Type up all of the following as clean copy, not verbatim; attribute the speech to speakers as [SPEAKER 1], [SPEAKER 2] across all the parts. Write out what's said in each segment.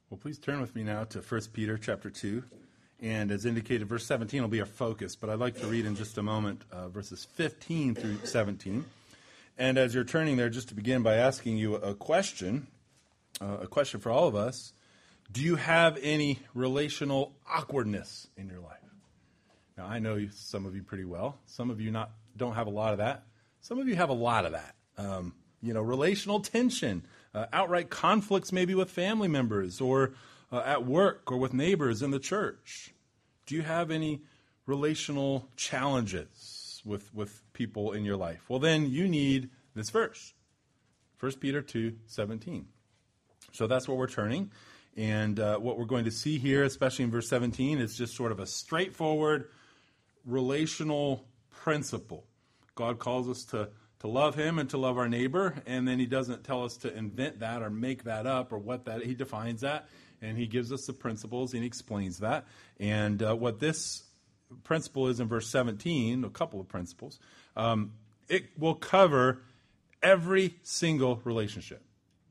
[SPEAKER 1] Well, please turn with me now to 1 Peter chapter 2. And as indicated, verse 17 will be our focus, but I'd like to read in just a moment verses 15 through 17. And as you're turning there, just to begin by asking you a question for all of us. Do you have any relational awkwardness in your life? Now, I know some of you pretty well. Some of you don't have a lot of that. Some of you have a lot of that. Relational tension, outright conflicts maybe with family members or at work or with neighbors in the church. Do you have any relational challenges with people in your life? Well, then you need this verse, 1 Peter 2:17. So that's what we're turning. And what we're going to see here, especially in verse 17, is just sort of a straightforward relational principle. God calls us to love him and to love our neighbor, and then he doesn't tell us to invent that or make that up or what that. He defines that, and he gives us the principles, and he explains that. And what this principle is in verse 17, a couple of principles, it will cover every single relationship.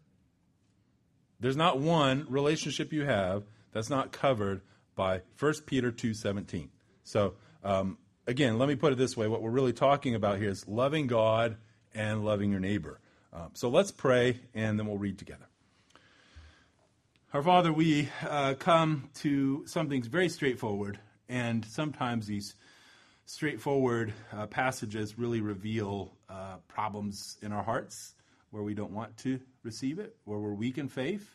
[SPEAKER 1] There's not one relationship you have that's not covered by 1 Peter 2:17. So, again, let me put it this way. What we're really talking about here is loving God and loving your neighbor. So let's pray, and then we'll read together. Our Father, we come to something very straightforward, and sometimes these straightforward passages really reveal problems in our hearts where we don't want to receive it, where we're weak in faith.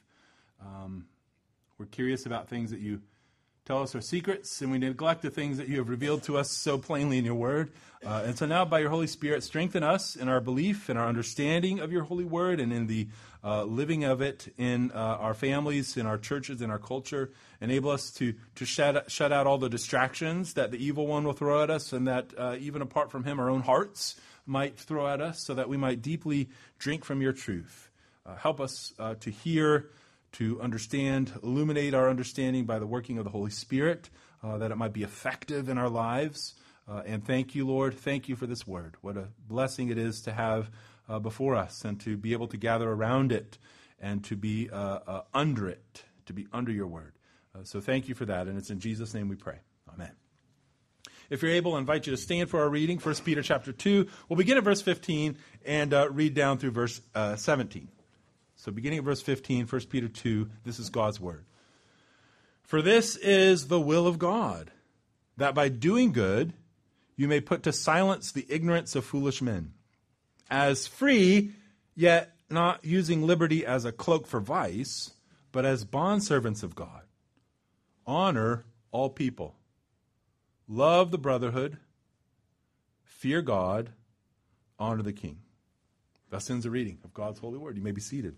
[SPEAKER 1] We're curious about things that you tell us are secrets, and we neglect the things that you have revealed to us so plainly in your word. And so now, by your Holy Spirit, strengthen us in our belief and our understanding of your holy word and in the living of it in our families, in our churches, in our culture. Enable us to shut out all the distractions that the evil one will throw at us, and that even apart from him, our own hearts might throw at us, so that we might deeply drink from your truth. Help us to hear, to understand, illuminate our understanding by the working of the Holy Spirit, that it might be effective in our lives. And thank you, Lord. Thank you for this word. What a blessing it is to have before us and to be able to gather around it and to be under it, to be under your word. So thank you for that, and it's in Jesus' name we pray. Amen. If you're able, I invite you to stand for our reading, 1 Peter chapter 2. We'll begin at verse 15 and read down through verse 17. So beginning at verse 15, 1 Peter 2, this is God's word. For this is the will of God, that by doing good you may put to silence the ignorance of foolish men. As free, yet not using liberty as a cloak for vice, but as bondservants of God. Honor all people. Love the brotherhood. Fear God. Honor the king. Thus ends the reading of God's holy word. You may be seated.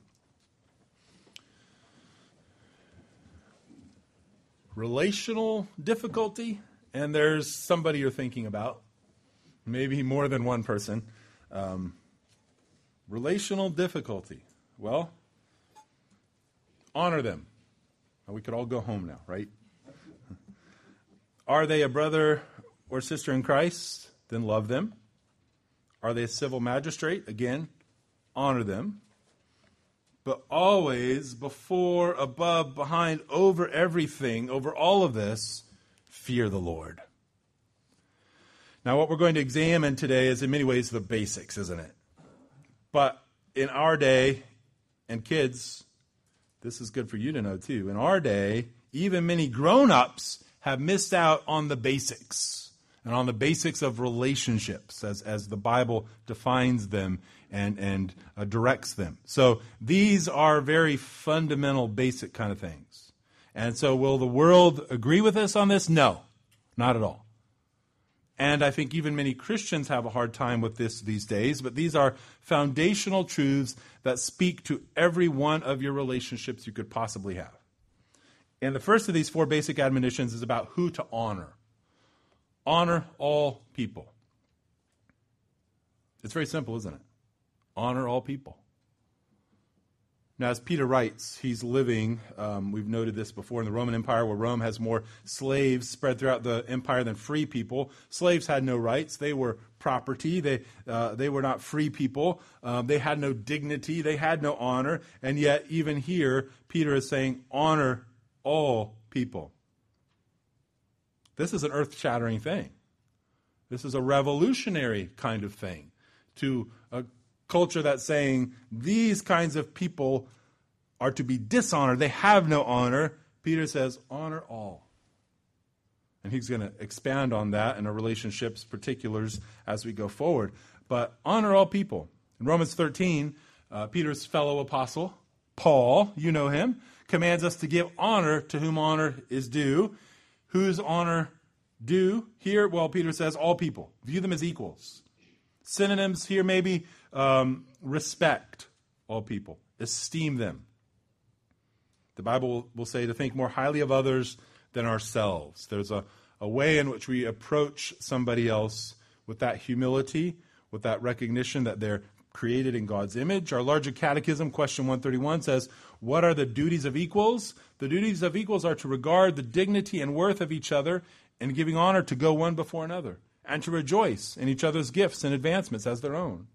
[SPEAKER 1] Relational difficulty, and there's somebody you're thinking about, maybe more than one person. Relational difficulty. Well, honor them. We could all go home now, right? Are they a brother or sister in Christ? Then love them. Are they a civil magistrate? Again, honor them. But always, before, above, behind, over everything, over all of this, fear the Lord. Now, what we're going to examine today is in many ways the basics, isn't it? But in our day, and kids, this is good for you to know too, in our day, even many grown-ups have missed out on the basics and on the basics of relationships as the Bible defines them and directs them. So these are very fundamental, basic kind of things. And so will the world agree with us on this? No, not at all. And I think even many Christians have a hard time with this these days, but these are foundational truths that speak to every one of your relationships you could possibly have. And the first of these four basic admonitions is about who to honor. Honor all people. It's very simple, isn't it? Honor all people. Now, as Peter writes, he's living, we've noted this before, in the Roman Empire, where Rome has more slaves spread throughout the empire than free people. Slaves had no rights. They were property. They were not free people. They had no dignity. They had no honor. And yet, even here, Peter is saying, honor all people. This is an earth-shattering thing. This is a revolutionary kind of thing to a culture that's saying these kinds of people are to be dishonored. They have no honor. Peter says, honor all. And he's going to expand on that in our relationships, particulars, as we go forward. But honor all people. In Romans 13, Peter's fellow apostle, Paul, you know him, commands us to give honor to whom honor is due. Whose honor due? Here, well, Peter says all people. View them as equals. Synonyms here maybe respect all people. Esteem them. The Bible will say to think more highly of others than ourselves. There's a way in which we approach somebody else with that humility, with that recognition that they're created in God's image. Our larger catechism, question 131, says, what are the duties of equals? The duties of equals are to regard the dignity and worth of each other and giving honor to go one before another, and to rejoice in each other's gifts and advancements as their own.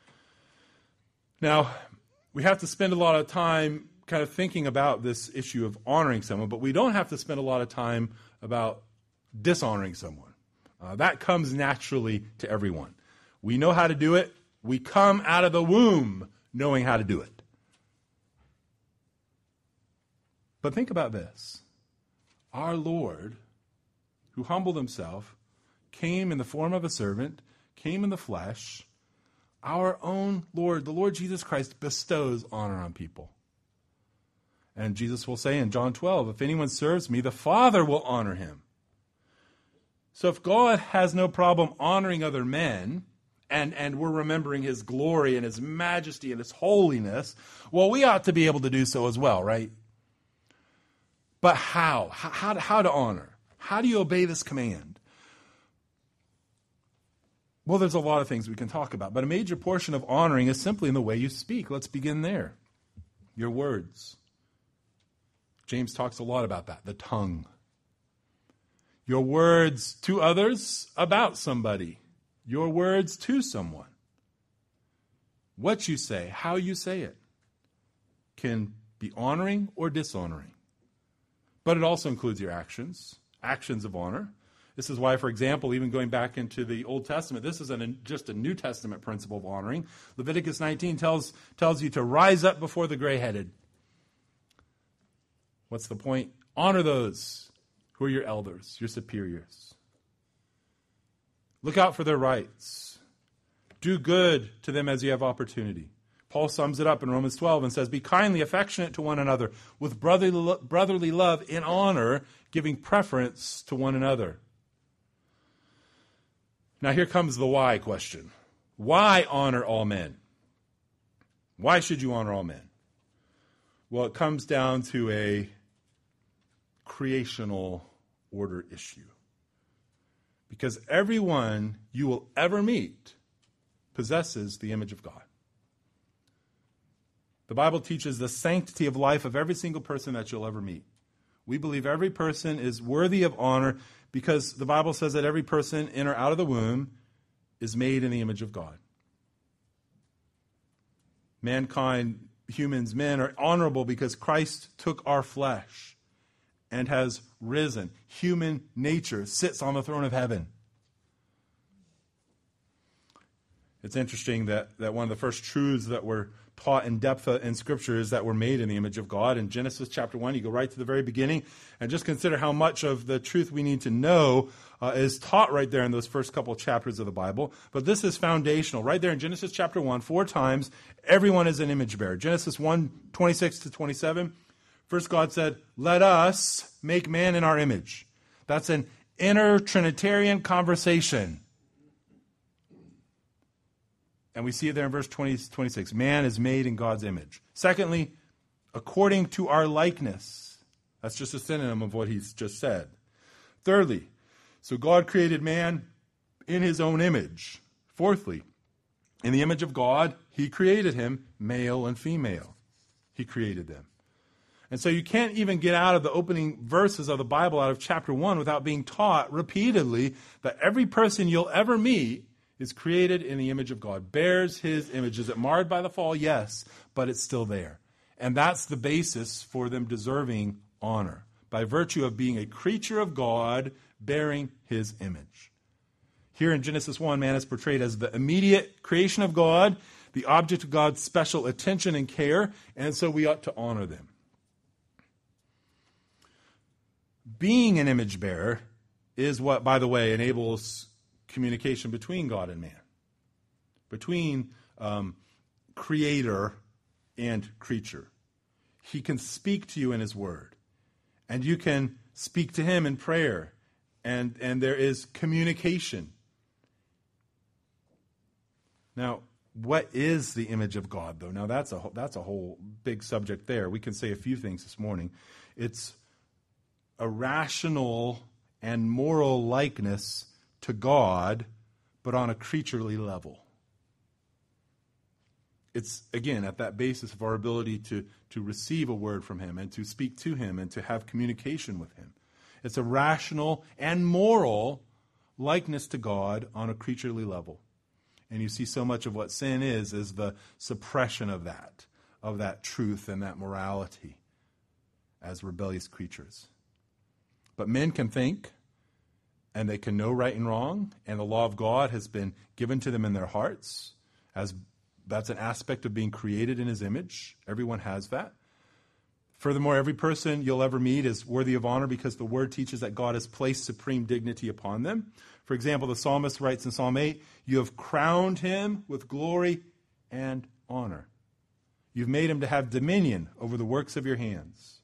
[SPEAKER 1] Now, we have to spend a lot of time kind of thinking about this issue of honoring someone, but we don't have to spend a lot of time about dishonoring someone. That comes naturally to everyone. We know how to do it. We come out of the womb knowing how to do it. But think about this. Our Lord, who humbled himself, came in the form of a servant, came in the flesh. Our own Lord, the Lord Jesus Christ, bestows honor on people. And Jesus will say in John 12, if anyone serves me, the Father will honor him. So if God has no problem honoring other men, and we're remembering his glory and his majesty and his holiness, well, we ought to be able to do so as well, right? But how? How to honor? How do you obey this command? Well, there's a lot of things we can talk about, but a major portion of honoring is simply in the way you speak. Let's begin there. Your words. James talks a lot about that, the tongue. Your words to others about somebody. Your words to someone. What you say, how you say it, can be honoring or dishonoring. But it also includes your actions, actions of honor. This is why, for example, even going back into the Old Testament, this is just a New Testament principle of honoring. Leviticus 19 tells you to rise up before the gray-headed. What's the point? Honor those who are your elders, your superiors. Look out for their rights. Do good to them as you have opportunity. Paul sums it up in Romans 12 and says, be kindly affectionate to one another with brotherly love in honor, giving preference to one another. Now here comes the why question. Why honor all men? Why should you honor all men? Well, it comes down to a creational order issue. Because everyone you will ever meet possesses the image of God. The Bible teaches the sanctity of life of every single person that you'll ever meet. We believe every person is worthy of honor because the Bible says that every person in or out of the womb is made in the image of God. Mankind, humans, men are honorable because Christ took our flesh and has risen. Human nature sits on the throne of heaven. It's interesting that one of the first truths that were taught in depth in Scripture is that we're made in the image of God. In Genesis chapter 1, you go right to the very beginning and just consider how much of the truth we need to know is taught right there in those first couple chapters of the Bible. But this is foundational. Right there in Genesis chapter 1, 4 times, everyone is an image bearer. Genesis 1, 26 to 27, first God said, let us make man in our image. That's an inner Trinitarian conversation. And we see it there in verse 26. Man is made in God's image. Secondly, according to our likeness. That's just a synonym of what he's just said. Thirdly, so God created man in his own image. Fourthly, in the image of God, he created him, male and female. He created them. And so you can't even get out of the opening verses of the Bible, out of chapter 1, without being taught repeatedly that every person you'll ever meet is created in the image of God, bears his image. Is it marred by the fall? Yes, but it's still there. And that's the basis for them deserving honor, by virtue of being a creature of God, bearing his image. Here in Genesis 1, man is portrayed as the immediate creation of God, the object of God's special attention and care, and so we ought to honor them. Being an image bearer is what, by the way, enables communication between God and man, between creator and creature. He can speak to you in his word, and you can speak to him in prayer, and there is communication. Now, what is the image of God, though? Now, that's a whole big subject there. We can say a few things this morning. It's a rational and moral likeness to God, but on a creaturely level. It's, again, at that basis of our ability to receive a word from him and to speak to him and to have communication with him. It's a rational and moral likeness to God on a creaturely level. And you see so much of what sin is the suppression of that truth and that morality as rebellious creatures. But men can think, and they can know right and wrong, and the law of God has been given to them in their hearts, as that's an aspect of being created in his image. Everyone has that. Furthermore, every person you'll ever meet is worthy of honor because the word teaches that God has placed supreme dignity upon them. For example, the psalmist writes in Psalm 8, "You have crowned him with glory and honor. You've made him to have dominion over the works of your hands."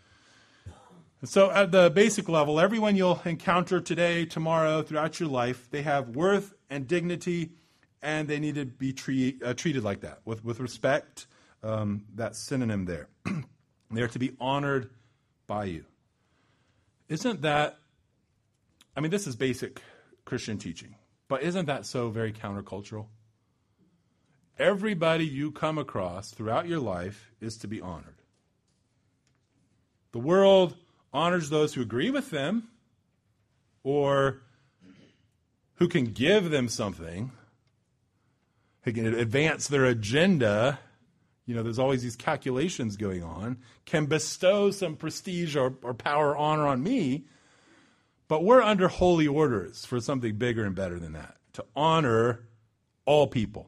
[SPEAKER 1] And so at the basic level, everyone you'll encounter today, tomorrow, throughout your life, they have worth and dignity, and they need to be treated like that, with respect. That synonym there. They are to be honored by you. Isn't that, this is basic Christian teaching, but isn't that so very countercultural? Everybody you come across throughout your life is to be honored. The world honors those who agree with them or who can give them something, who can advance their agenda. There's always these calculations going on, can bestow some prestige or power or honor on me, but we're under holy orders for something bigger and better than that, to honor all people.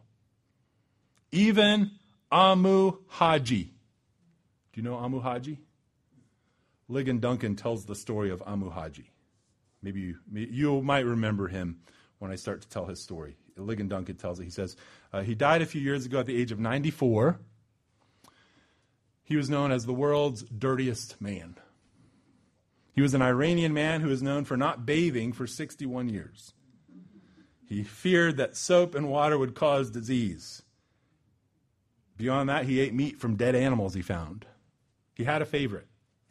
[SPEAKER 1] Even Amu Haji. Do you know Amu Haji? Ligon Duncan tells the story of Amu Haji. Maybe you might remember him when I start to tell his story. Ligon Duncan tells it. He says, he died a few years ago at the age of 94. He was known as the world's dirtiest man. He was an Iranian man who was known for not bathing for 61 years. He feared that soap and water would cause disease. Beyond that, he ate meat from dead animals he found. He had a favorite,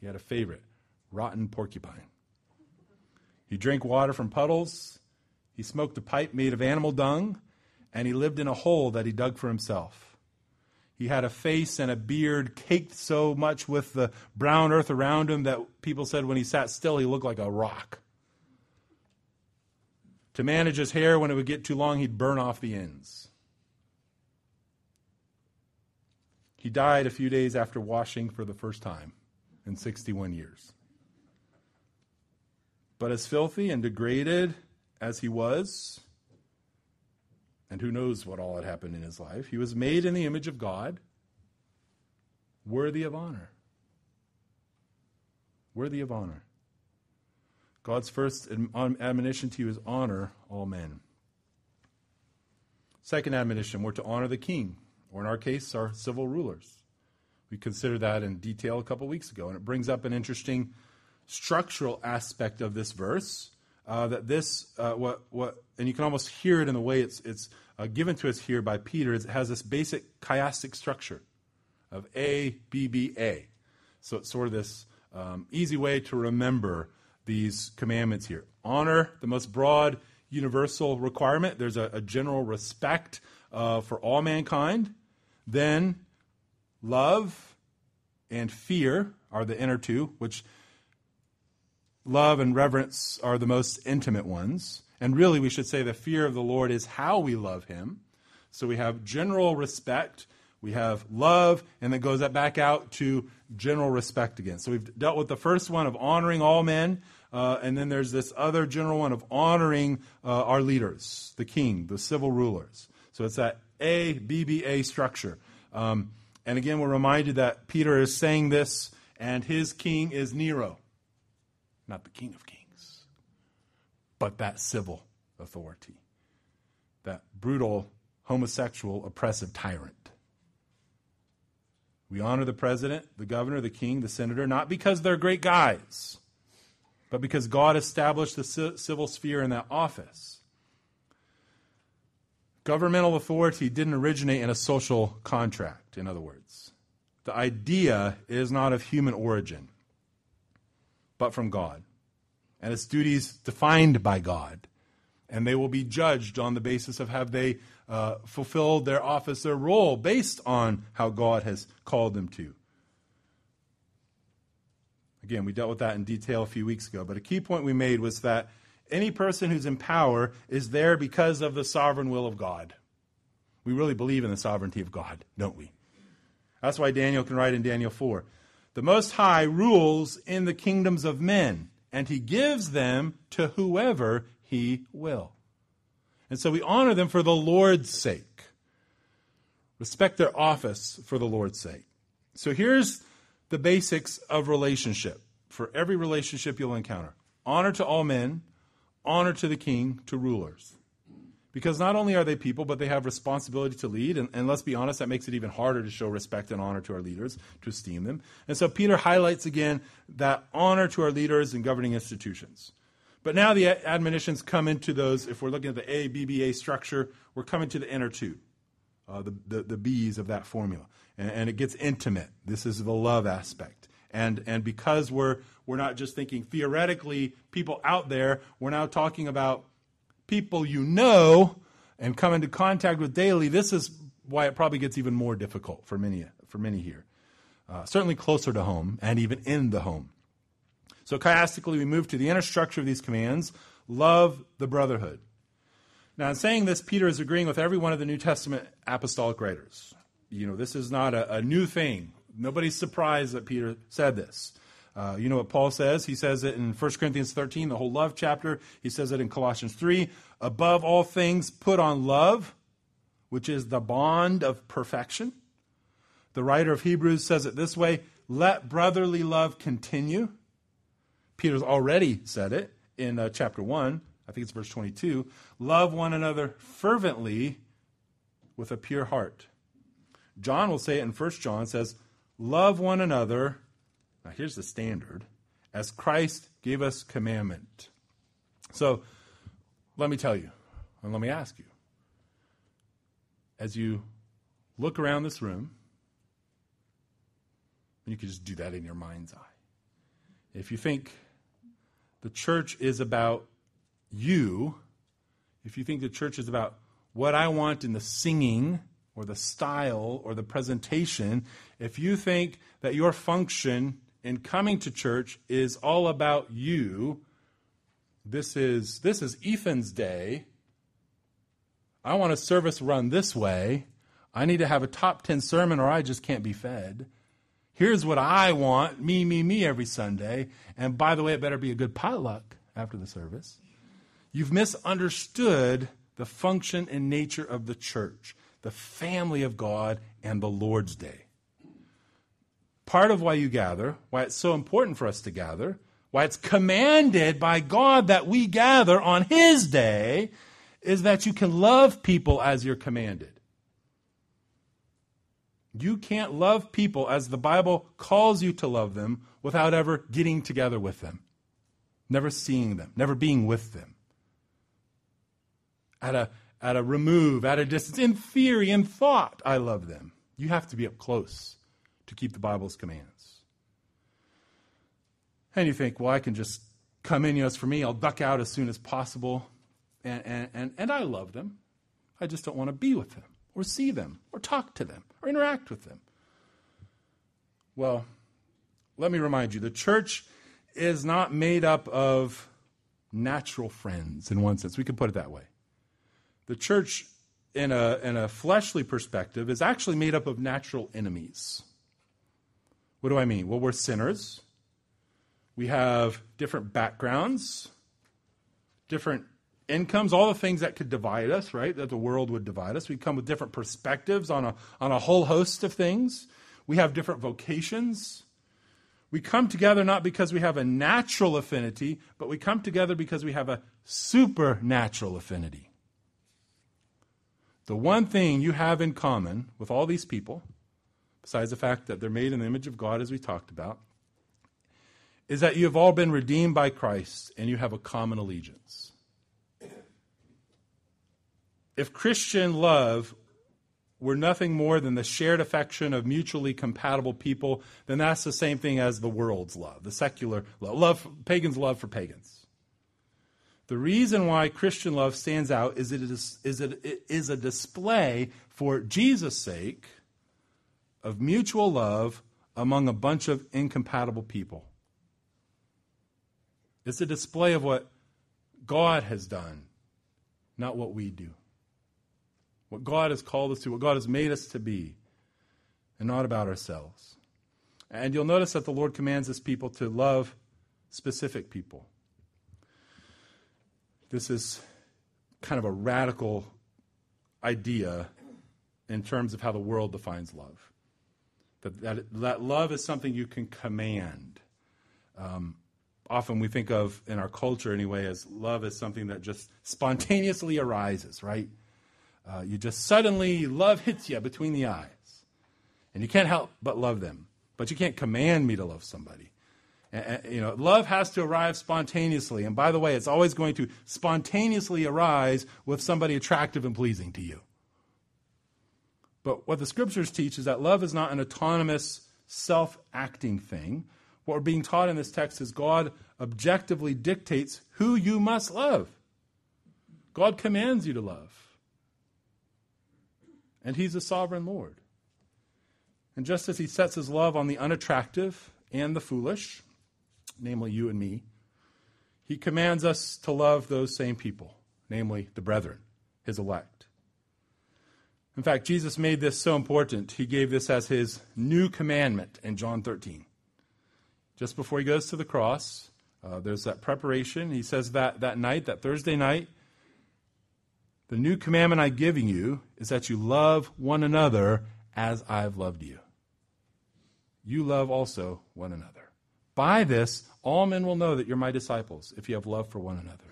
[SPEAKER 1] rotten porcupine. He drank water from puddles. He smoked a pipe made of animal dung, and he lived in a hole that he dug for himself. He had a face and a beard caked so much with the brown earth around him that people said when he sat still, he looked like a rock. To manage his hair, when it would get too long, he'd burn off the ends. He died a few days after washing for the first time in 61 years. But as filthy and degraded as he was, and who knows what all had happened in his life, he was made in the image of God, worthy of honor. Worthy of honor. God's first admonition to you is honor all men. Second admonition, we're to honor the king, or in our case, our civil rulers. We considered that in detail a couple weeks ago, and it brings up an interesting structural aspect of this verse. And you can almost hear it in the way it's given to us here by Peter. It has this basic chiastic structure of A, B, B, A. So it's sort of this easy way to remember these commandments here. Honor, the most broad universal requirement. There's a general respect for all mankind. Then love and fear are the inner two, which love and reverence are the most intimate ones. And really, we should say the fear of the Lord is how we love him. So we have general respect, we have love, and then goes back out to general respect again. So we've dealt with the first one of honoring all men, and then there's this other general one of honoring our leaders, the king, the civil rulers. So it's that ABBA structure. And again, we're reminded that Peter is saying this, and his king is Nero. Not the King of Kings, but that civil authority, that brutal, homosexual, oppressive tyrant. We honor the president, the governor, the king, the senator, not because they're great guys, but because God established the civil sphere in that office. Governmental authority didn't originate in a social contract, in other words. The idea is not of human origin, but from God. And its duties defined by God. And they will be judged on the basis of have they fulfilled their office, their role, based on how God has called them to. Again, we dealt with that in detail a few weeks ago, but a key point we made was that any person who's in power is there because of the sovereign will of God. We really believe in the sovereignty of God, don't we? That's why Daniel can write in Daniel 4, "The Most High rules in the kingdoms of men, and he gives them to whoever he will." And so we honor them for the Lord's sake. Respect their office for the Lord's sake. So here's the basics of relationship for every relationship you'll encounter. Honor to all men, honor to the king, to rulers. Because not only are they people, but they have responsibility to lead. And let's be honest, that makes it even harder to show respect and honor to our leaders, to esteem them. And so Peter highlights again that honor to our leaders and governing institutions. But now the admonitions come into those, if we're looking at the ABBA structure, we're coming to the inner two, the B's of that formula. And it gets intimate. This is the love aspect. And because we're not just thinking theoretically people out there, we're now talking about people you know and come into contact with daily. This is why it probably gets even more difficult for many here. Certainly closer to home and even in the home. So chiastically, we move to the inner structure of these commands. Love the brotherhood. Now, in saying this, Peter is agreeing with every one of the New Testament apostolic writers. You know, this is not a new thing. Nobody's surprised that Peter said this. You know what Paul says? He says it in 1 Corinthians 13, the whole love chapter. He says it in Colossians 3. "Above all things, put on love, which is the bond of perfection." The writer of Hebrews says it this way, "Let brotherly love continue." Peter's already said it in chapter 1. I think it's verse 22. "Love one another fervently with a pure heart." John will say it in 1 John, says, "Love one another," now here's the standard, "as Christ gave us commandment." So let me tell you, and let me ask you, as you look around this room, and you can just do that in your mind's eye, if you think the church is about you, if you think the church is about what I want in the singing or the style or the presentation, if you think that your function in coming to church is all about you, this is Ethan's day. I want a service run this way. I need to have a top 10 sermon or I just can't be fed. Here's what I want, me every Sunday. And by the way, it better be a good potluck after the service. You've misunderstood the function and nature of the church, the family of God, and the Lord's Day. Part of why you gather, why it's so important for us to gather, why it's commanded by God that we gather on His day, is that you can love people as you're commanded. You can't love people as the Bible calls you to love them without ever getting together with them, never seeing them, never being with them. At a remove, at a distance, in theory, in thought, I love them. You have to be up close to keep the Bible's commands. And you think, well, I can just come in, as for me, I'll duck out as soon as possible. And I love them. I just don't want to be with them, or see them, or talk to them, or interact with them. Well, let me remind you, the church is not made up of natural friends in one sense. We could put it that way. The church, in a fleshly perspective, is actually made up of natural enemies. What do I mean? Well, we're sinners. We have different backgrounds, different incomes, all the things that could divide us, right? That the world would divide us. We come with different perspectives on a whole host of things. We have different vocations. We come together not because we have a natural affinity, but we come together because we have a supernatural affinity. The one thing you have in common with all these people, besides the fact that they're made in the image of God, as we talked about, is that you have all been redeemed by Christ and you have a common allegiance. If Christian love were nothing more than the shared affection of mutually compatible people, then that's the same thing as the world's love, the secular love, pagans' love for pagans. The reason why Christian love stands out is it is a display for Jesus' sake of mutual love among a bunch of incompatible people. It's a display of what God has done, not what we do. What God has called us to, what God has made us to be, and not about ourselves. And you'll notice that the Lord commands His people to love specific people. This is kind of a radical idea in terms of how the world defines love. That love is something you can command. Often we think of, in our culture anyway, as love as something that just spontaneously arises, right? You just suddenly, love hits you between the eyes. And you can't help but love them. But you can't command me to love somebody. Love has to arrive spontaneously. And by the way, it's always going to spontaneously arise with somebody attractive and pleasing to you. But what the Scriptures teach is that love is not an autonomous, self-acting thing. What we're being taught in this text is God objectively dictates who you must love. God commands you to love. And He's a sovereign Lord. And just as He sets His love on the unattractive and the foolish, namely you and me, He commands us to love those same people, namely the brethren, His elect. In fact, Jesus made this so important, He gave this as His new commandment in John 13. Just before He goes to the cross, there's that preparation. He says that night, that Thursday night, the new commandment I'm giving you is that you love one another as I've loved you. You love also one another. By this, all men will know that you're my disciples, if you have love for one another.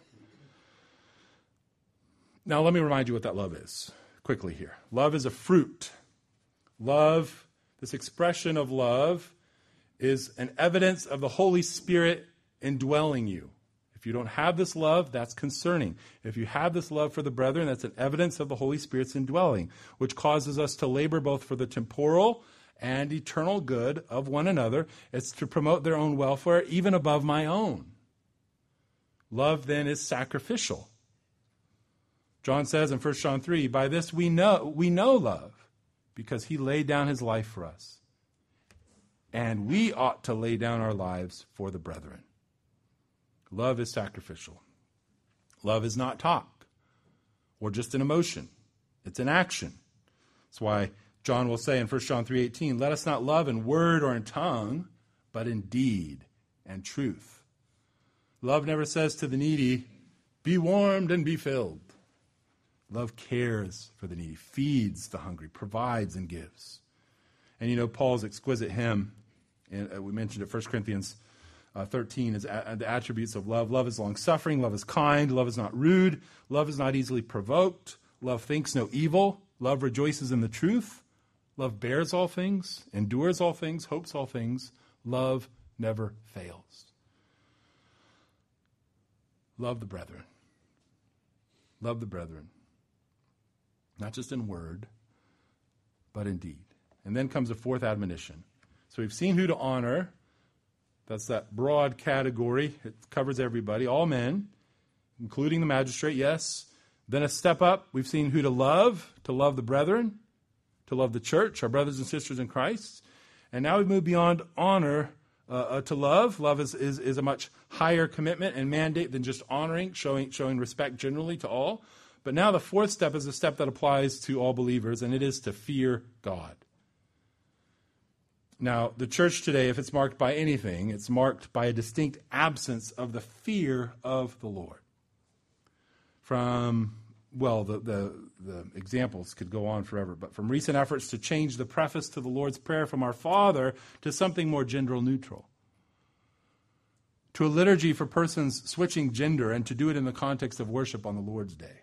[SPEAKER 1] Now, let me remind you what that love is, quickly here. Love is a fruit. Love, this expression of love, is an evidence of the Holy Spirit indwelling you. If you don't have this love, that's concerning. If you have this love for the brethren, that's an evidence of the Holy Spirit's indwelling, which causes us to labor both for the temporal and eternal good of one another. It's to promote their own welfare, even above my own. Love, then, is sacrificial. John says in 1 John 3, by this we know love, because He laid down His life for us. And we ought to lay down our lives for the brethren. Love is sacrificial. Love is not talk or just an emotion. It's an action. That's why John will say in 1 John 3:18, let us not love in word or in tongue, but in deed and truth. Love never says to the needy, be warmed and be filled. Love cares for the needy, feeds the hungry, provides and gives. And Paul's exquisite hymn, and we mentioned it, 1 Corinthians 13, is the attributes of love. Love is long-suffering. Love is kind. Love is not rude. Love is not easily provoked. Love thinks no evil. Love rejoices in the truth. Love bears all things, endures all things, hopes all things. Love never fails. Love the brethren. Love the brethren. Not just in word, but in deed. And then comes a fourth admonition. So we've seen who to honor. That's that broad category. It covers everybody, all men, including the magistrate, yes. Then a step up, we've seen who to love the brethren, to love the church, our brothers and sisters in Christ. And now we've moved beyond honor to love. Love is a much higher commitment and mandate than just honoring, showing respect generally to all. But now the fourth step is a step that applies to all believers, and it is to fear God. Now, the church today, if it's marked by anything, it's marked by a distinct absence of the fear of the Lord. The examples could go on forever, but from recent efforts to change the preface to the Lord's Prayer from Our Father to something more gender neutral, to a liturgy for persons switching gender and to do it in the context of worship on the Lord's Day.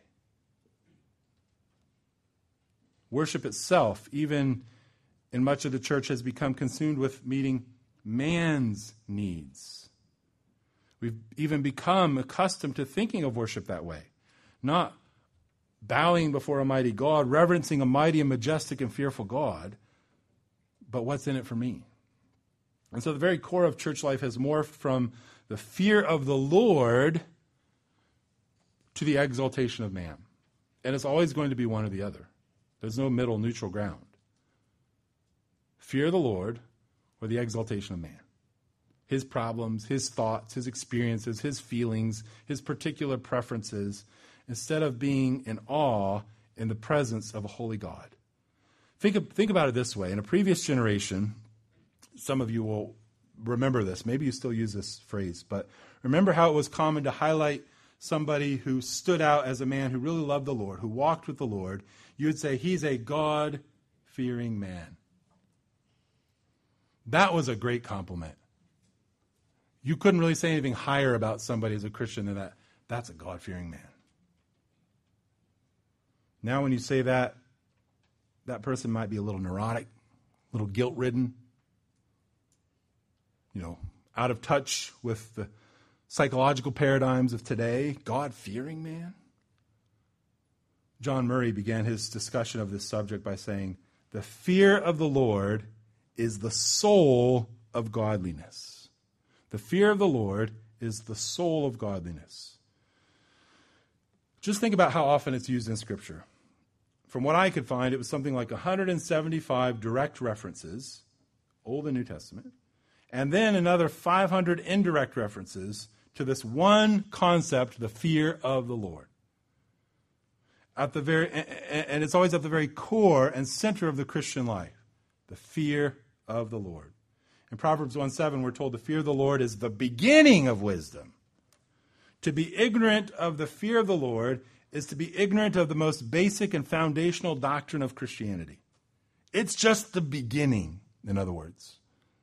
[SPEAKER 1] Worship itself, even in much of the church, has become consumed with meeting man's needs. We've even become accustomed to thinking of worship that way, not bowing before a mighty God, reverencing a mighty and majestic and fearful God, but what's in it for me? And so the very core of church life has morphed from the fear of the Lord to the exaltation of man. And it's always going to be one or the other. There's no middle neutral ground. Fear of the Lord or the exaltation of man. His problems, his thoughts, his experiences, his feelings, his particular preferences, instead of being in awe in the presence of a holy God. Think about it this way. In a previous generation, some of you will remember this. Maybe you still use this phrase, but remember how it was common to highlight somebody who stood out as a man who really loved the Lord, who walked with the Lord. You would say, he's a God-fearing man. That was a great compliment. You couldn't really say anything higher about somebody as a Christian than that. That's a God-fearing man. Now when you say that, that person might be a little neurotic, a little guilt-ridden, out of touch with the psychological paradigms of today. God-fearing man? John Murray began his discussion of this subject by saying, the fear of the Lord is the soul of godliness. The fear of the Lord is the soul of godliness. Just think about how often it's used in Scripture. From what I could find, it was something like 175 direct references, Old and New Testament, and then another 500 indirect references to this one concept, the fear of the Lord. And it's always at the very core and center of the Christian life, the fear of the Lord. In Proverbs 1:7, we're told the fear of the Lord is the beginning of wisdom. To be ignorant of the fear of the Lord is to be ignorant of the most basic and foundational doctrine of Christianity. It's just the beginning, in other words.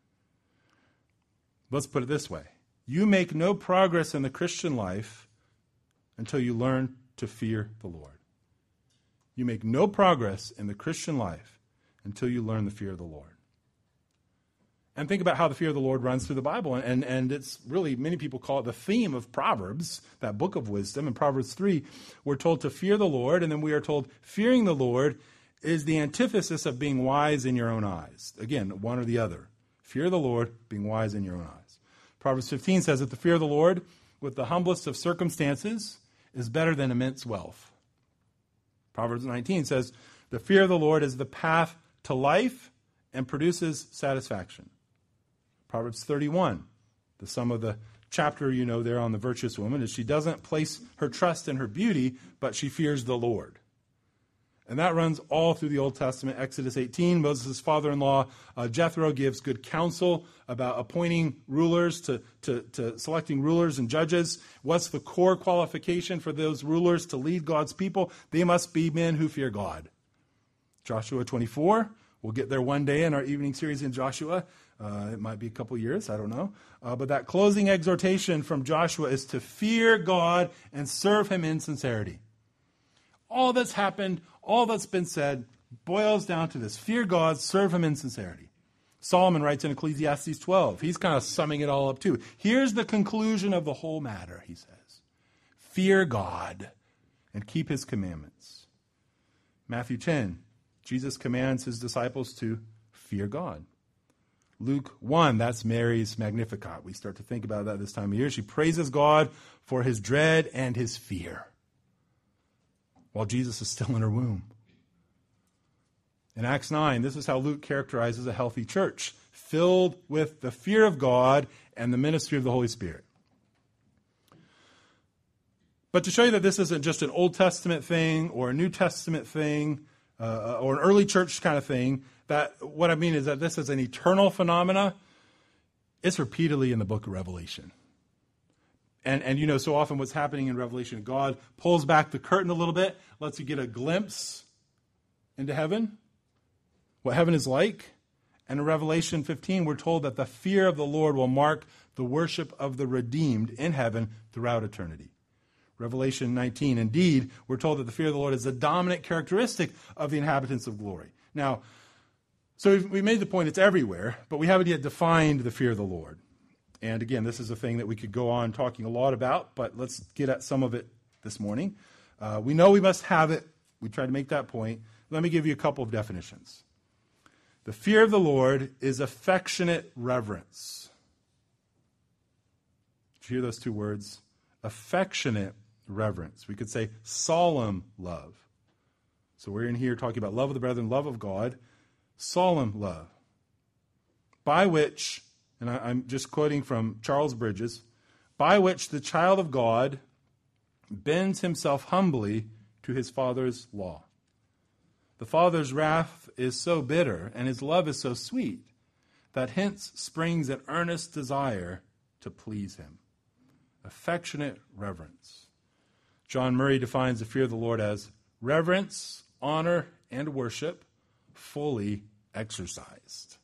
[SPEAKER 1] Let's put it this way. You make no progress in the Christian life until you learn to fear the Lord. You make no progress in the Christian life until you learn the fear of the Lord. And think about how the fear of the Lord runs through the Bible. And it's really, many people call it the theme of Proverbs, that book of wisdom. In Proverbs 3, we're told to fear the Lord, and then we are told fearing the Lord is the antithesis of being wise in your own eyes. Again, one or the other. Fear the Lord, being wise in your own eyes. Proverbs 15 says that the fear of the Lord with the humblest of circumstances is better than immense wealth. Proverbs 19 says the fear of the Lord is the path to life and produces satisfaction. Proverbs 31, the sum of the chapter there on the virtuous woman, is she doesn't place her trust in her beauty, but she fears the Lord. And that runs all through the Old Testament. Exodus 18, Moses' father-in-law, Jethro, gives good counsel about appointing rulers, to selecting rulers and judges. What's the core qualification for those rulers to lead God's people? They must be men who fear God. Joshua 24, we'll get there one day in our evening series in Joshua. It might be a couple years, I don't know. But that closing exhortation from Joshua is to fear God and serve him in sincerity. All that's happened, all that's been said, boils down to this. Fear God, serve him in sincerity. Solomon writes in Ecclesiastes 12. He's kind of summing it all up too. Here's the conclusion of the whole matter, he says. Fear God and keep his commandments. Matthew 10, Jesus commands his disciples to fear God. Luke 1, that's Mary's Magnificat. We start to think about that this time of year. She praises God for his dread and his fear while Jesus is still in her womb. In Acts 9, this is how Luke characterizes a healthy church. filled with the fear of God and the ministry of the Holy Spirit. But to show you that this isn't just an Old Testament thing or a New Testament thing or an early church kind of thing, that what I mean is that this is an eternal phenomena. It's repeatedly in the book of Revelation. And you know, so often what's happening in Revelation, God pulls back the curtain a little bit, lets you get a glimpse into heaven, what heaven is like. And in Revelation 15, we're told that the fear of the Lord will mark the worship of the redeemed in heaven throughout eternity. Revelation 19, indeed, we're told that the fear of the Lord is the dominant characteristic of the inhabitants of glory. Now, so we made the point it's everywhere, but we haven't yet defined the fear of the Lord. And again, this is a thing that we could go on talking a lot about, but let's get at some of it this morning. We know we must have it. We tried to make that point. Let me give you a couple of definitions. The fear of the Lord is affectionate reverence. Did you hear those two words? Affectionate reverence. We could say solemn love. So we're in here talking about love of the brethren, love of God, solemn love, by which, and I'm just quoting from Charles Bridges, by which the child of God bends himself humbly to his Father's law. The Father's wrath is so bitter and his love is so sweet that hence springs an earnest desire to please him. Affectionate reverence. John Murray defines the fear of the Lord as reverence, honor, and worship fully exercised.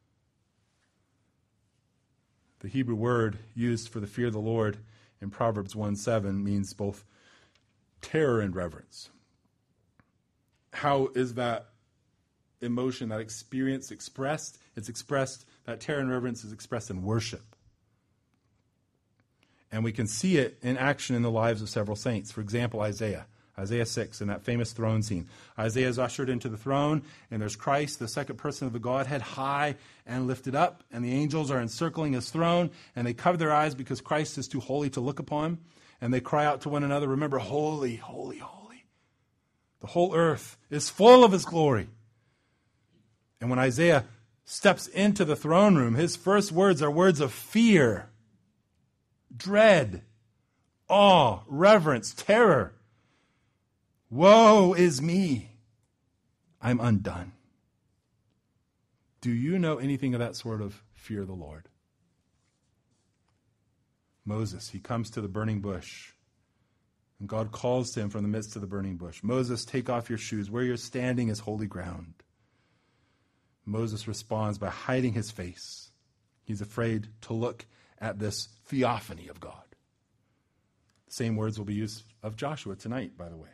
[SPEAKER 1] The Hebrew word used for the fear of the Lord in Proverbs 1:7 means both terror and reverence. How is that emotion, that experience expressed? It's expressed, that terror and reverence is expressed in worship. And we can see it in action in the lives of several saints. For example, Isaiah 6, in that famous throne scene. Isaiah is ushered into the throne, and there's Christ, the second person of the Godhead, high and lifted up, and the angels are encircling his throne, and they cover their eyes because Christ is too holy to look upon, and they cry out to one another, remember, holy, holy, holy. The whole earth is full of his glory. And when Isaiah steps into the throne room, his first words are words of fear, dread, awe, reverence, terror. Woe is me. I'm undone. Do you know anything of that sort of fear of the Lord? Moses, he comes to the burning bush, and God calls to him from the midst of the burning bush. Moses, take off your shoes. Where you're standing is holy ground. Moses responds by hiding his face. He's afraid to look at this theophany of God. The same words will be used of Joshua tonight, by the way.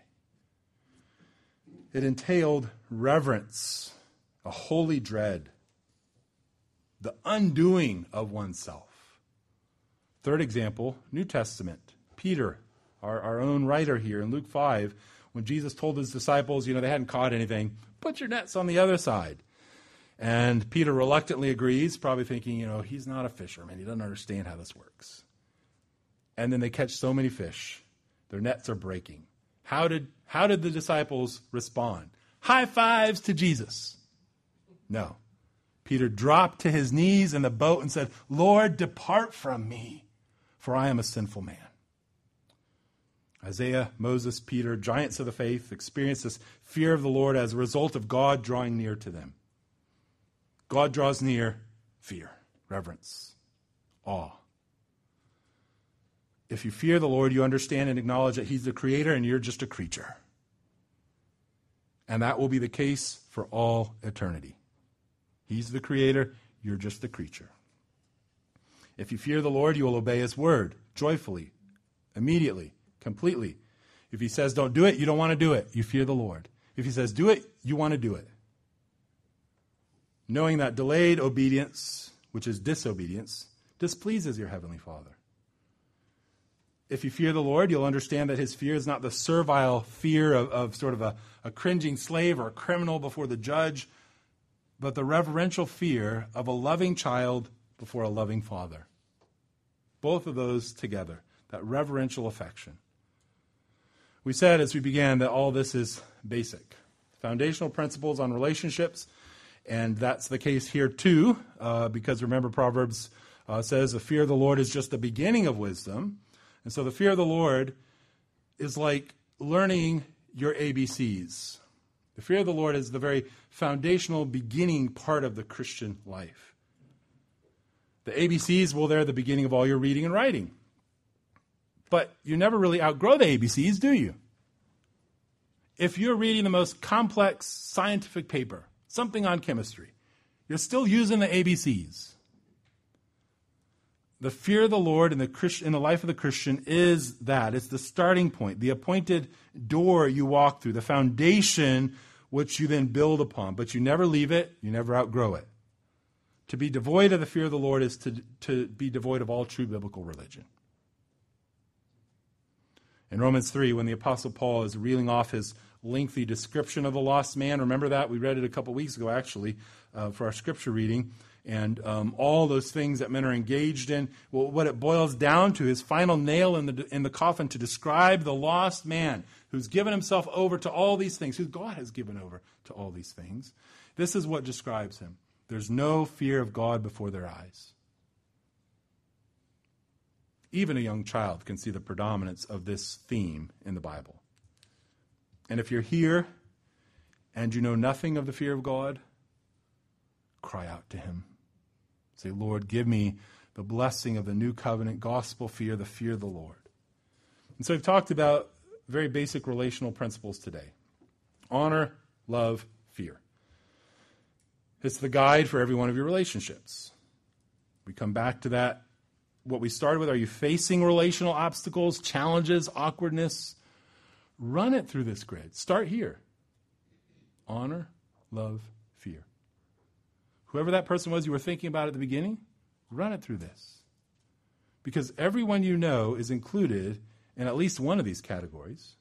[SPEAKER 1] It entailed reverence, a holy dread, the undoing of oneself. Third example, New Testament. Peter, our own writer here in Luke 5, when Jesus told his disciples, they hadn't caught anything, put your nets on the other side. And Peter reluctantly agrees, probably thinking, he's not a fisherman. He doesn't understand how this works. And then they catch so many fish, their nets are breaking. How did the disciples respond? High fives to Jesus. No. Peter dropped to his knees in the boat and said, Lord, depart from me, for I am a sinful man. Isaiah, Moses, Peter, giants of the faith, experienced this fear of the Lord as a result of God drawing near to them. God draws near, fear, reverence, awe. If you fear the Lord, you understand and acknowledge that he's the creator and you're just a creature. And that will be the case for all eternity. He's the creator, you're just the creature. If you fear the Lord, you will obey his word joyfully, immediately, completely. If he says don't do it, you don't want to do it. You fear the Lord. If he says do it, you want to do it. Knowing that delayed obedience, which is disobedience, displeases your heavenly Father. If you fear the Lord, you'll understand that his fear is not the servile fear of sort of a cringing slave or a criminal before the judge, but the reverential fear of a loving child before a loving father. Both of those together, that reverential affection. We said as we began that all this is basic. Foundational principles on relationships And that's the case here too, because remember Proverbs says the fear of the Lord is just the beginning of wisdom. And so the fear of the Lord is like learning your ABCs. The fear of the Lord is the very foundational beginning part of the Christian life. The ABCs, well, they're the beginning of all your reading and writing. But you never really outgrow the ABCs, do you? If you're reading the most complex scientific paper, something on chemistry, you're still using the ABCs. The fear of the Lord in the life of the Christian is that. It's the starting point, the appointed door you walk through, the foundation which you then build upon. But you never leave it, you never outgrow it. To be devoid of the fear of the Lord is to be devoid of all true biblical religion. In Romans 3, when the Apostle Paul is reeling off his lengthy description of the lost man, remember that? We read it a couple weeks ago, actually, for our scripture reading. And all those things that men are engaged in, well, what it boils down to is final nail in the coffin to describe the lost man who's given himself over to all these things, who God has given over to all these things. This is what describes him. There's no fear of God before their eyes. Even a young child can see the predominance of this theme in the Bible. And if you're here and you know nothing of the fear of God, cry out to him. Say, Lord, give me the blessing of the new covenant, gospel fear, the fear of the Lord. And so we've talked about very basic relational principles today. Honor, love, fear. It's the guide for every one of your relationships. We come back to that, what we started with. Are you facing relational obstacles, challenges, awkwardness? Run it through this grid. Start here. Honor, love, fear. Whoever that person was you were thinking about at the beginning, run it through this. Because everyone you know is included in at least one of these categories.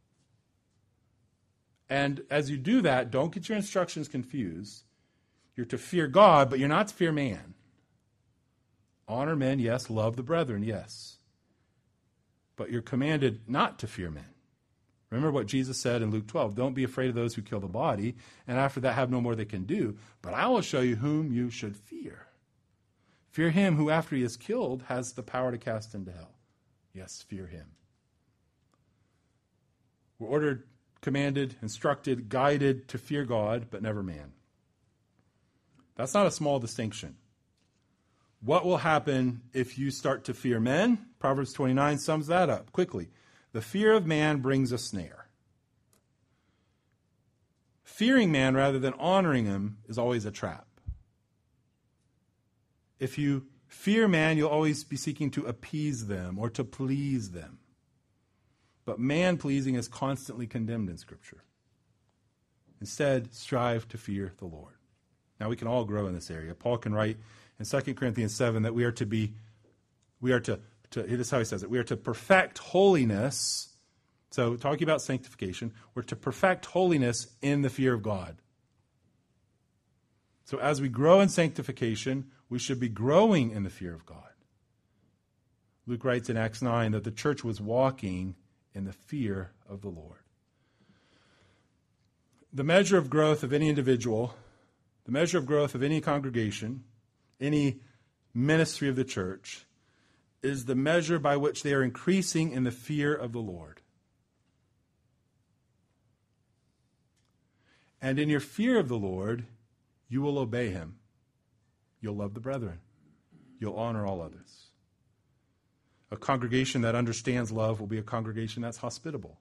[SPEAKER 1] And as you do that, don't get your instructions confused. You're to fear God, but you're not to fear man. Honor men, yes. Love the brethren, yes. But you're commanded not to fear men. Remember what Jesus said in Luke 12, don't be afraid of those who kill the body, and after that have no more they can do, but I will show you whom you should fear. Fear him who after he is killed has the power to cast into hell. Yes, fear him. We're ordered, commanded, instructed, guided to fear God, but never man. That's not a small distinction. What will happen if you start to fear men? Proverbs 29 sums that up quickly. The fear of man brings a snare. Fearing man rather than honoring him is always a trap. If you fear man, you'll always be seeking to appease them or to please them. But man-pleasing is constantly condemned in Scripture. Instead, strive to fear the Lord. Now, we can all grow in this area. Paul can write in 2 Corinthians 7 that this is how he says it, we are to perfect holiness. So, talking about sanctification, we're to perfect holiness in the fear of God. So, as we grow in sanctification, we should be growing in the fear of God. Luke writes in Acts 9 that the church was walking in the fear of the Lord. The measure of growth of any individual, the measure of growth of any congregation, any ministry of the church, is the measure by which they are increasing in the fear of the Lord. And in your fear of the Lord, you will obey him. You'll love the brethren. You'll honor all others. A congregation that understands love will be a congregation that's hospitable.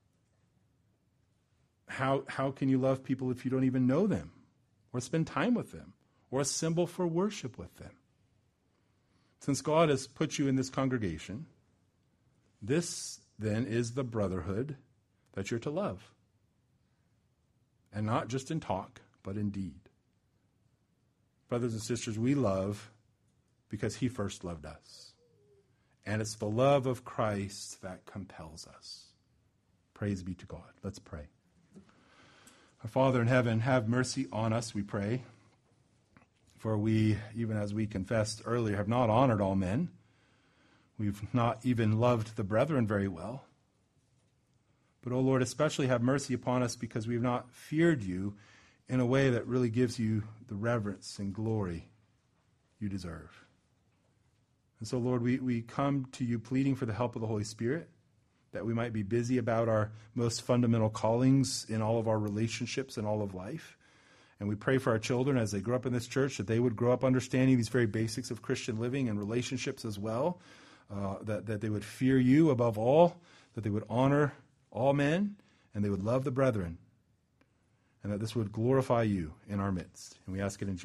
[SPEAKER 1] How can you love people if you don't even know them or spend time with them or assemble for worship with them? Since God has put you in this congregation, this then is the brotherhood that you're to love. And not just in talk, but in deed. Brothers and sisters, we love because he first loved us. And it's the love of Christ that compels us. Praise be to God. Let's pray. Our Father in heaven, have mercy on us, we pray. For we, even as we confessed earlier, have not honored all men. We've not even loved the brethren very well. But, O Lord, especially have mercy upon us because we have not feared you in a way that really gives you the reverence and glory you deserve. And so, Lord, we come to you pleading for the help of the Holy Spirit, that we might be busy about our most fundamental callings in all of our relationships and all of life. And we pray for our children as they grow up in this church, that they would grow up understanding these very basics of Christian living and relationships as well, that they would fear you above all, that they would honor all men, and they would love the brethren, and that this would glorify you in our midst. And we ask it in Jesus'